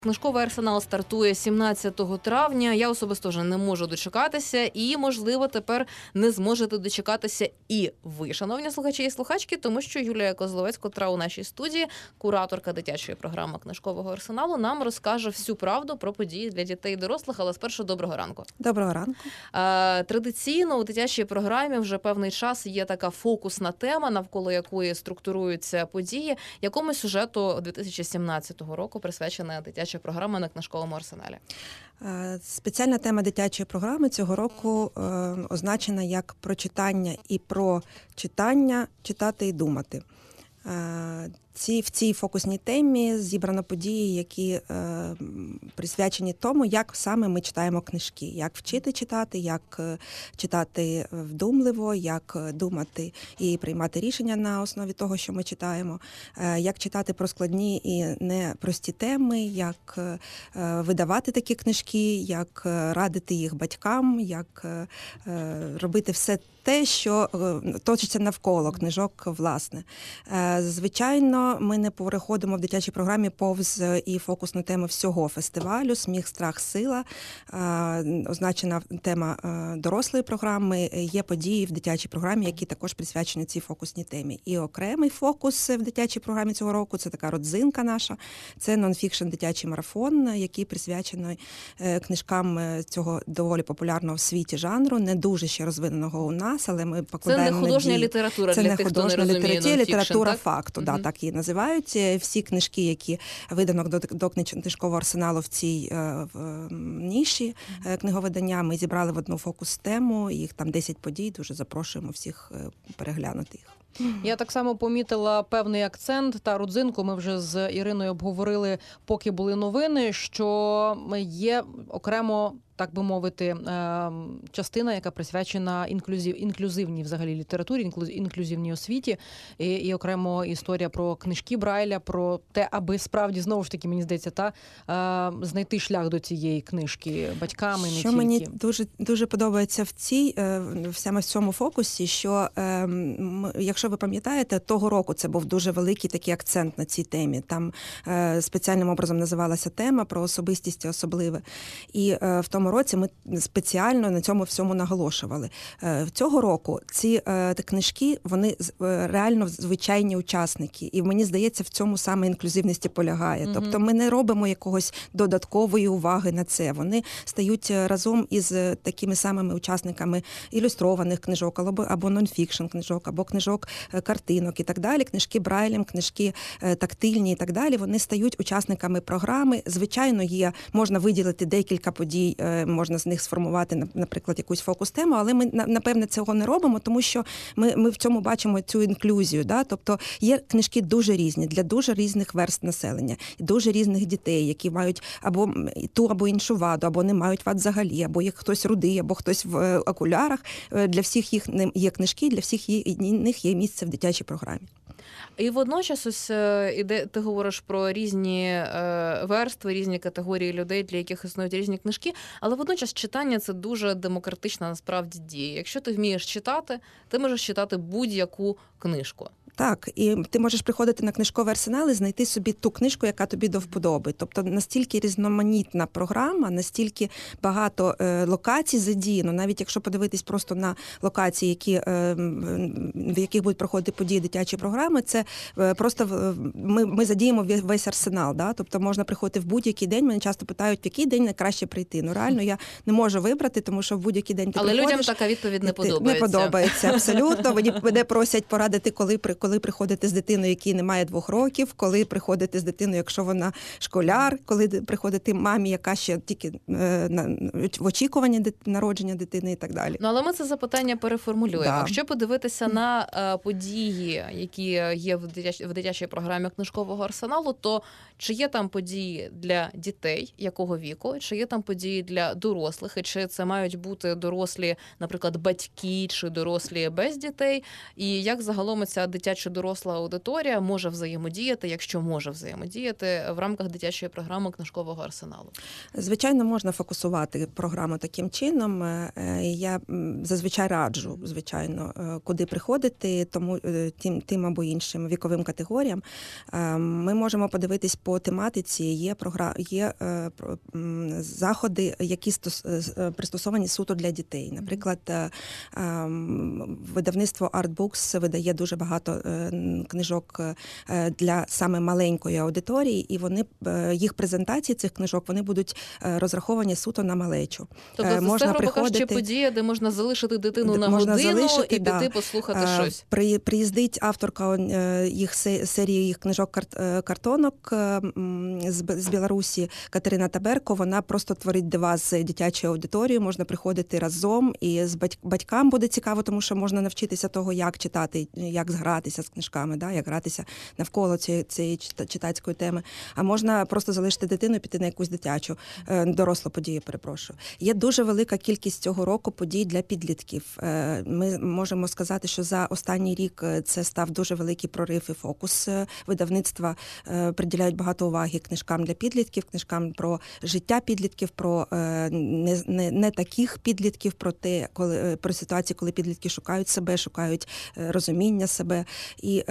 Книжковий арсенал стартує 17 травня. Я особисто вже не можу дочекатися і, можливо, тепер не зможете дочекатися і ви, шановні слухачі і слухачки, тому що Юлія Козловець, котра у нашій студії, кураторка дитячої програми Книжкового арсеналу, нам розкаже всю правду про події для дітей і дорослих. Але спершу доброго ранку. Доброго ранку. Традиційно у дитячій програмі вже певний час є така фокусна тема, навколо якої структуруються події. Якому сюжету 2017 року присвячена дитяча програма на Книжковому арсеналі? Спеціальна тема дитячої програми цього року означена як про читання і про читання, читати і думати. В цій фокусній темі зібрано події, які присвячені тому, як саме ми читаємо книжки, як вчити читати, як читати вдумливо, як думати і приймати рішення на основі того, що ми читаємо, як читати про складні і непрості теми, як видавати такі книжки, як радити їх батькам, як робити все те, що точиться навколо книжок, власне. Звичайно, ми не переходимо в дитячій програмі повз і фокусну тему всього фестивалю «Сміх, страх, сила». Означена тема дорослої програми. Є події в дитячій програмі, які також присвячені цій фокусній темі. І окремий фокус в дитячій програмі цього року – це така родзинка наша. Це нон-фікшн дитячий марафон, який присвячений книжкам цього доволі популярного в світі жанру, не дуже ще розвиненого у нас, але ми покладаємо надії. Це не художня література для тих, хто не розуміє. Це література факту, так її називають. Всі книжки, які видано до книжкового арсеналу в цій ніші книговидання, ми зібрали в одну фокус-тему, їх там 10 подій, дуже запрошуємо всіх переглянути їх. Я так само помітила певний акцент та родзинку. Ми вже з Іриною обговорили, поки були новини, що є окремо, так би мовити, частина, яка присвячена інклюзивній взагалі літературі, інклюзивній освіті, і окремо історія про книжки Брайля, про те, аби справді, знову ж таки, мені здається, знайти шлях до цієї книжки батьками, не тільки. Що мені дуже подобається саме в цьому фокусі, що, якщо ви пам'ятаєте, того року це був дуже великий такий акцент на цій темі. Там спеціальним образом називалася тема про особистість і особливе. І в тому році ми спеціально на цьому всьому наголошували. Цього року ці книжки, вони реально звичайні учасники. І мені здається, в цьому саме інклюзивність полягає. Тобто ми не робимо якогось додаткової уваги на це. Вони стають разом із такими самими учасниками ілюстрованих книжок, або нон-фікшн книжок, або книжок картинок і так далі. Книжки Брайлем, книжки тактильні і так далі. Вони стають учасниками програми. Звичайно, можна виділити декілька подій, можна з них сформувати, наприклад, якусь фокус-тему, але ми, напевне, цього не робимо, тому що ми в цьому бачимо цю інклюзію. Да? Тобто є книжки дуже різні, для дуже різних верств населення, дуже різних дітей, які мають або ту, або іншу ваду, або не мають вад взагалі, або є хтось рудий, або хтось в окулярах. Для всіх їх є книжки, для всіх них є місце в дитячій програмі. І водночас, ось ти говориш про різні верстви, різні категорії людей, для яких існують різні книжки, але водночас читання – це дуже демократична насправді дія. Якщо ти вмієш читати, ти можеш читати будь-яку книжку. Так, і ти можеш приходити на книжковий арсенал і знайти собі ту книжку, яка тобі до вподоби. Тобто настільки різноманітна програма, настільки багато локацій задіяно, навіть якщо подивитись просто на локації, в яких будуть проходити події дитячої програми, це просто ми задіємо весь арсенал. Да? Тобто можна приходити в будь-який день, мене часто питають, в який день найкраще прийти. Ну реально я не можу вибрати, тому що в будь-який день ти приходиш. Але людям така відповідь не подобається. Не подобається, абсолютно. Мене просять порадити, коли приходити з дитиною, якій немає 2 років, коли приходити з дитиною, якщо вона школяр, коли приходити мамі, яка ще тільки в очікуванні народження дитини і так далі. Ну, але ми це запитання переформулюємо. Да. Якщо подивитися на події, які є в дитячій програмі Книжкового арсеналу, то чи є там події для дітей, якого віку, чи є там події для дорослих, і чи це мають бути дорослі, наприклад, батьки, чи дорослі без дітей, і як загалом ця дитяча дитячо-доросла аудиторія може взаємодіяти, якщо може взаємодіяти в рамках дитячої програми книжкового арсеналу? Звичайно, можна фокусувати програму таким чином. Я зазвичай раджу, звичайно, куди приходити, тому тим або іншим віковим категоріям. Ми можемо подивитись по тематиці. Є заходи, які пристосовані суто для дітей. Наприклад, видавництво Artbooks видає дуже багато книжок для саме маленької аудиторії, і їх презентації цих книжок вони будуть розраховані суто на малечу. Тобто можна це, грубо кажучи, подія, де можна залишити дитину на годину і піти послухати щось. Приїздить авторка серії їх книжок «Картонок» з Білорусі Катерина Таберко. Вона просто творить дива з дитячою аудиторією, можна приходити разом, і з батькам буде цікаво, тому що можна навчитися того, як читати, як гратися з книжками, як гратися навколо цієї читацької теми. А можна просто залишити дитину і піти на якусь дорослу подію, перепрошую. Є дуже велика кількість цього року подій для підлітків. Ми можемо сказати, що за останній рік це став дуже великий прорив і фокус. Видавництва приділяють багато уваги книжкам для підлітків, книжкам про життя підлітків, про не таких підлітків, про ситуації, коли підлітки шукають себе, шукають розуміння себе. І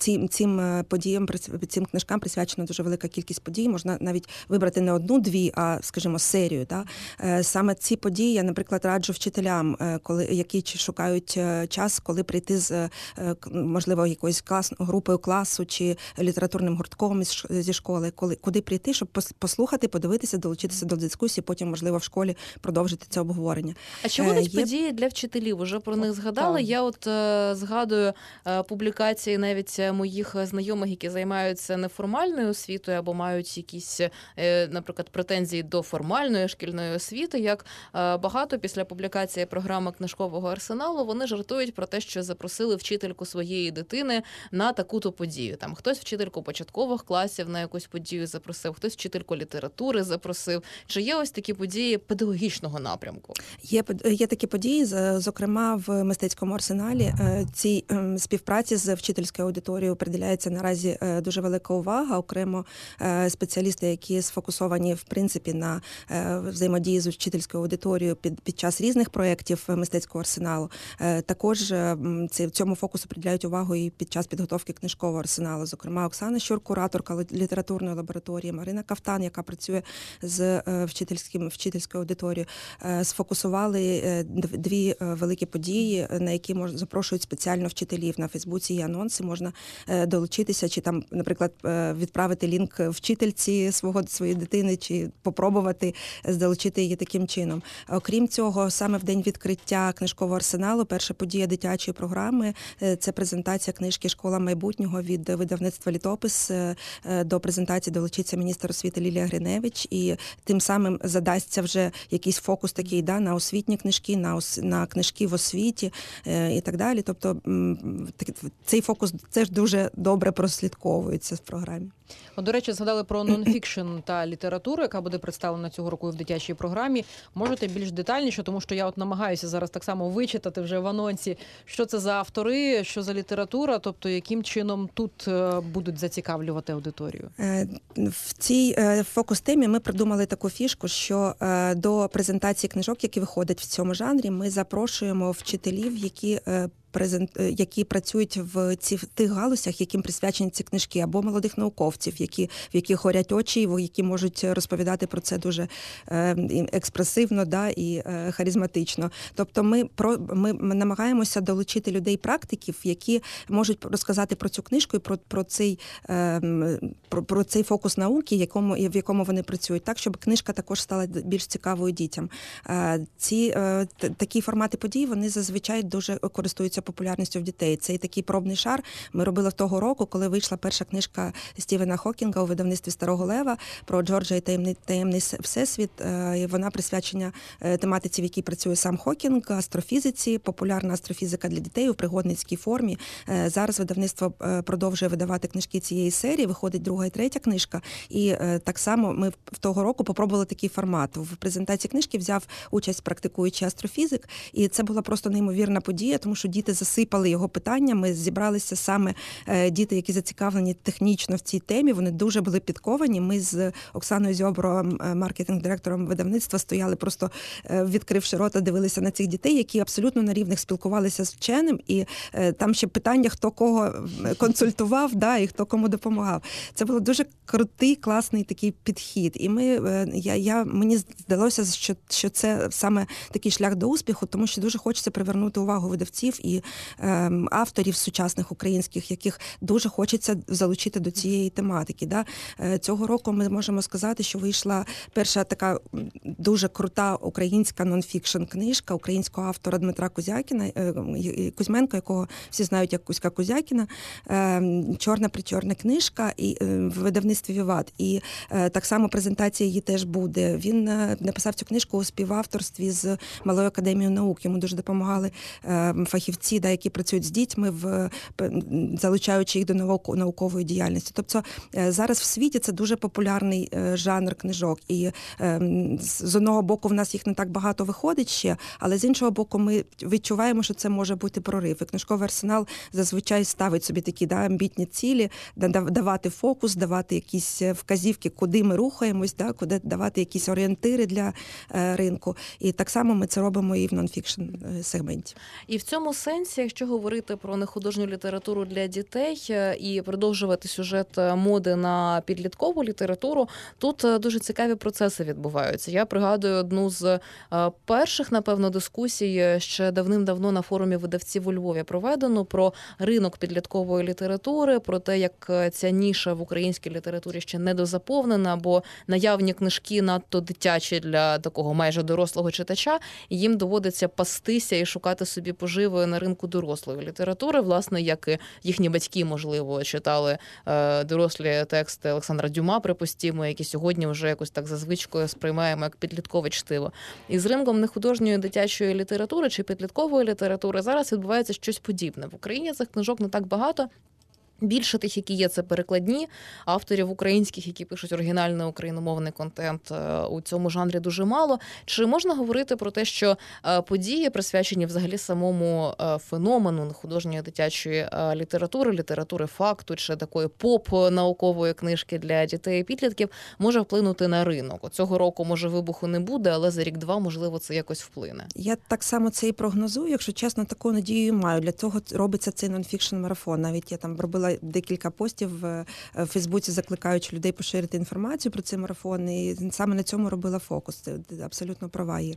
цим подіям, цим книжкам присвячена дуже велика кількість подій. Можна навіть вибрати не одну-дві, а, скажімо, серію. Саме ці події я, наприклад, раджу вчителям, які шукають час, коли прийти з, можливо, якоюсь групою класу чи літературним гуртком зі школи, куди прийти, щоб послухати, подивитися, долучитися до дискусії, потім, можливо, в школі продовжити це обговорення. А чи будуть події для вчителів? Уже про них згадали. Так. Я згадую публікації навіть моїх знайомих, які займаються неформальною освітою або мають якісь, наприклад, претензії до формальної шкільної освіти, як багато після публікації програми книжкового арсеналу вони жартують про те, що запросили вчительку своєї дитини на таку-то подію. Там хтось вчительку початкових класів на якусь подію запросив, хтось вчительку літератури запросив. Чи є ось такі події педагогічного напрямку? Є такі події, зокрема в мистецькому арсеналі. Цій співпраці з вчительською аудиторією приділяється наразі дуже велика увага. Окремо спеціалісти, які сфокусовані в принципі на взаємодії з вчительською аудиторією під час різних проєктів мистецького арсеналу. Також цьому фокусу приділяють увагу і під час підготовки книжкового арсеналу. Зокрема, Оксана Щур, кураторка літературної лабораторії, Марина Кафтан, яка працює з вчительською аудиторією, сфокусували дві великі події, на які запрошують спеціально вчителів. На Фейсбуці є анонси, можна долучитися, чи там, наприклад, відправити лінк вчительці своєї дитини, чи попробувати долучити її таким чином. Окрім цього, саме в день відкриття книжкового арсеналу перша подія дитячої програми – це презентація книжки «Школа майбутнього» від видавництва «Літопис». До презентації долучиться міністр освіти Лілія Гриневич, і тим самим задасться вже якийсь фокус такий на освітні книжки, на книжки в освіті і так далі. Тобто цей фокус теж дуже добре прослідковується в програмі. До речі, згадали про нонфікшн та літературу, яка буде представлена цього року в дитячій програмі. Можете більш детальніше, тому що я намагаюся зараз так само вичитати вже в анонсі, що це за автори, що за література, тобто яким чином тут будуть зацікавлювати аудиторію. В цій фокус-темі ми придумали таку фішку, що до презентації книжок, які виходять в цьому жанрі, ми запрошуємо вчителів, які працюють в тих галузях, яким присвячені ці книжки, або молодих науковців, в яких горять очі, які можуть розповідати про це дуже експресивно і харизматично. Тобто ми намагаємося долучити людей-практиків, які можуть розказати про цю книжку і про цей фокус науки, в якому вони працюють, так, щоб книжка також стала більш цікавою дітям. Такі формати подій, вони зазвичай дуже користуються популярністю в дітей. Це і такий пробний шар. Ми робили того року, коли вийшла перша книжка Стівена Хокінга у видавництві Старого Лева про Джорджа і таємний всесвіт. Вона присвячена тематиці, в якій працює сам Хокінг, астрофізиці, популярна астрофізика для дітей у пригодницькій формі. Зараз видавництво продовжує видавати книжки цієї серії, виходить друга і третя книжка. І так само ми того року попробували такий формат. В презентації книжки взяв участь практикуючий астрофізик, і це була просто неймовірна подія, тому що діти діти засипали його питаннями. Зібралися саме діти, які зацікавлені технічно в цій темі. Вони дуже були підковані. Ми з Оксаною Зьобро, маркетинг-директором видавництва, стояли просто відкривши рота, дивилися на цих дітей, які абсолютно на рівних спілкувалися з вченим. І там ще питання, хто кого консультував, і хто кому допомагав. Це було дуже крутий, класний такий підхід. І мені здалося, що це саме такий шлях до успіху, тому що дуже хочеться привернути увагу видавців і авторів сучасних українських, яких дуже хочеться залучити до цієї тематики. Цього року ми можемо сказати, що вийшла перша така дуже крута українська нонфікшн книжка українського автора Дмитра Кузьменка, якого всі знають як Кузька Кузякіна, чорна-причорна книжка і в видавництві «Віват». І так само презентація її теж буде. Він написав цю книжку у співавторстві з Малою академією наук. Йому дуже допомагали фахівці, які працюють з дітьми, залучаючи їх до наукової діяльності. Тобто зараз в світі це дуже популярний жанр книжок. І з одного боку в нас їх не так багато виходить ще, але з іншого боку ми відчуваємо, що це може бути прорив. І книжковий арсенал зазвичай ставить собі такі амбітні цілі, давати фокус, давати якісь вказівки, куди ми рухаємось, куди давати якісь орієнтири для ринку. І так само ми це робимо і в нонфікшн сегменті. І в цьому сенсі, якщо говорити про нехудожню літературу для дітей і продовжувати сюжет моди на підліткову літературу, тут дуже цікаві процеси відбуваються. Я пригадую одну з перших, напевно, дискусій ще давним-давно на форумі видавців у Львові проведено про ринок підліткової літератури, про те, як ця ніша в українській літературі ще недозаповнена, бо наявні книжки надто дитячі для такого майже дорослого читача, і їм доводиться пастися і шукати собі поживи на ринку дорослої літератури, власне, як і їхні батьки, можливо, читали дорослі тексти Олександра Дюма, припустімо, які сьогодні вже якось так за звичкою сприймаємо як підліткове чтиво. І з ринком нехудожньої дитячої літератури чи підліткової літератури зараз відбувається щось подібне. В Україні цих книжок не так багато. Більше тих, які є, це перекладні, авторів українських, які пишуть оригінальний україномовний контент, у цьому жанрі дуже мало. Чи можна говорити про те, що події, присвячені взагалі самому феномену художньої дитячої літератури факту, чи такої поп-наукової книжки для дітей і підлітків, може вплинути на ринок? Цього року, може, вибуху не буде, але за рік-два, можливо, це якось вплине. Я так само це і прогнозую, якщо чесно, таку надію маю. Для цього робиться цей нонфікшн-марафон. Навіть я там робила декілька постів в Фейсбуці, закликаючи людей поширити інформацію про цей марафон, і саме на цьому робила фокус. Це абсолютно права, Ір.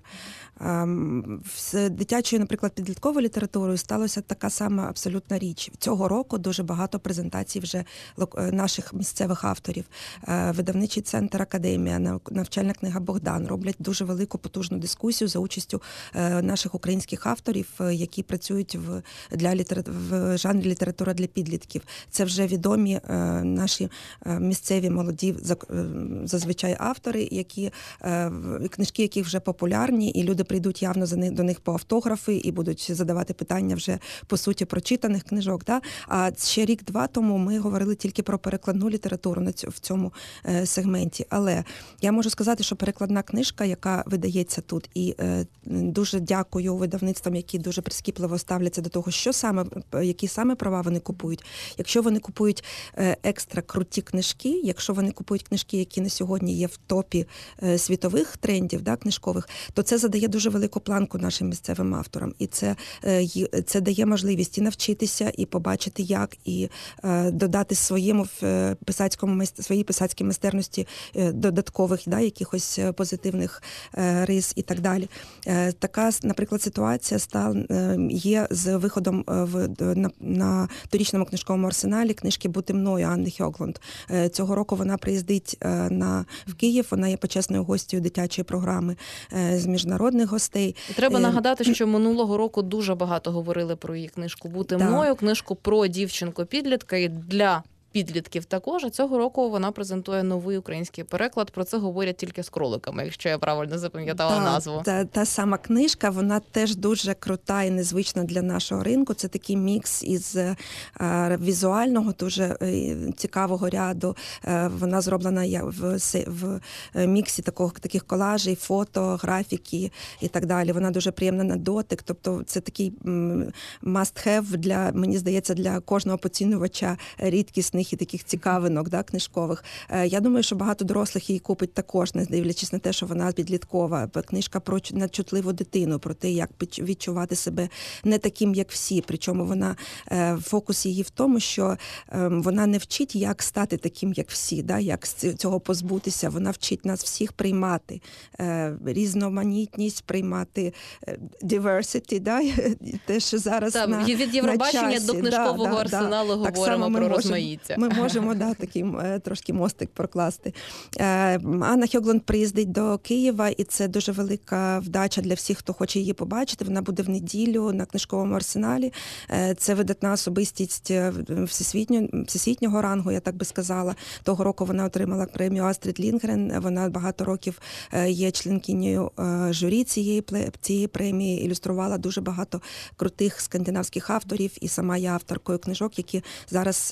З дитячою, наприклад, підлітковою літературою сталося така сама абсолютна річ. Цього року дуже багато презентацій вже наших місцевих авторів. Видавничий центр «Академія», навчальна книга «Богдан» роблять дуже велику потужну дискусію за участю наших українських авторів, які працюють в жанрі література для підлітків. Це вже відомі наші місцеві молоді зазвичай автори, книжки яких вже популярні, і люди прийдуть явно до них по автографи і будуть задавати питання вже по суті прочитаних книжок. А ще рік-два тому ми говорили тільки про перекладну літературу в цьому сегменті. Але я можу сказати, що перекладна книжка, яка видається тут, і дуже дякую видавництвам, які дуже прискіпливо ставляться до того, які саме права вони купують. Якщо вони купують екстра круті книжки, якщо вони купують книжки, які на сьогодні є в топі світових трендів, книжкових, то це задає дуже велику планку нашим місцевим авторам. І це дає можливість і навчитися, і побачити як, і додати своїй писацькій майстерності додаткових, якихось позитивних рис і так далі. Така, наприклад, ситуація є з виходом на торічному книжковому арсеналі книжки «Бути мною» Анни Хьоглунд. Цього року вона приїздить в Київ, вона є почесною гостею дитячої програми з міжнародних гостей. Треба нагадати, що минулого року дуже багато говорили про її книжку «Бути мною», книжку про дівчинку-підлітка і для підлітків також. А цього року вона презентує новий український переклад. Про це говорять тільки з кроликами, якщо я правильно запам'ятала назву. Та сама книжка, вона теж дуже крута і незвична для нашого ринку. Це такий мікс із візуального, дуже цікавого ряду. Вона зроблена в міксі таких колажей, фото, графіки і так далі. Вона дуже приємна на дотик. Тобто це такий must-have мені здається, для кожного поцінювача рідкісних і таких цікавинок, да, книжкових. Я думаю, що багато дорослих її купить також, не дивлячись на те, що вона підліткова. Книжка про надчутливу дитину, про те, як відчувати себе не таким, як всі. Причому вона, фокус її в тому, що вона не вчить, як стати таким, як всі, да, як цього позбутися. Вона вчить нас всіх приймати різноманітність, приймати diversity, да, те, що зараз від Євробачення до книжкового арсеналу говоримо про розмаїття. Ми можемо такий трошки мостик прокласти. Анна Хьоглунд приїздить до Києва, і це дуже велика вдача для всіх, хто хоче її побачити. Вона буде в неділю на книжковому арсеналі. Це видатна особистість всесвітнього рангу, я так би сказала. Того року вона отримала премію Астрід Лінгрен. Вона багато років є членкинею журі цієї премії, ілюструвала дуже багато крутих скандинавських авторів, і сама є авторкою книжок, які зараз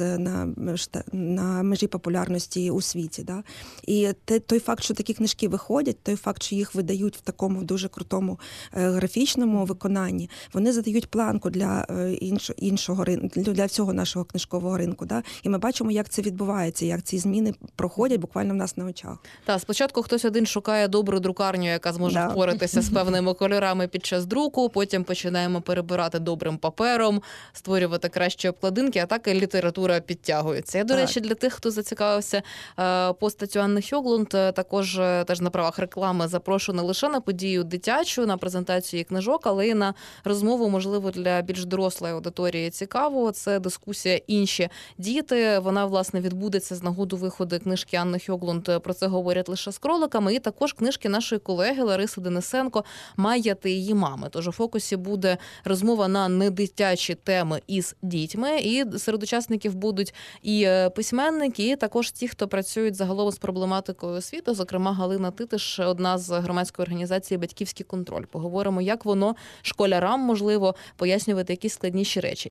на межі популярності у світі. Да? І той факт, що такі книжки виходять, той факт, що їх видають в такому дуже крутому графічному виконанні, вони задають планку для іншого ринку, для всього нашого книжкового ринку. Да? І ми бачимо, як це відбувається, як ці зміни проходять буквально в нас на очах. Так, спочатку хтось один шукає добру друкарню, яка зможе впоратися з певними кольорами під час друку, потім починаємо перебирати добрим папером, створювати кращі обкладинки, а так і література підтягується. Я, до речі, для тих, хто зацікавився постаттю Анни Хьоглунд, також теж на правах реклами запрошую не лише на подію дитячу, на презентацію книжок, але й на розмову, можливо, для більш дорослої аудиторії цікаво. Це дискусія «Інші діти». Вона, власне, відбудеться з нагоду виходу книжки Анни Хьоглунд «Про це говорять лише з кроликами», і також книжки нашої колеги Лариси Денисенко «Майя та її мами». Тож у фокусі буде розмова на недитячі теми із дітьми, і серед учасників будуть і письменники, і також ті, хто працюють загалом з проблематикою освіти, зокрема Галина Титиш, одна з громадської організації «Батьківський контроль». Поговоримо, як воно школярам можливо пояснювати якісь складніші речі.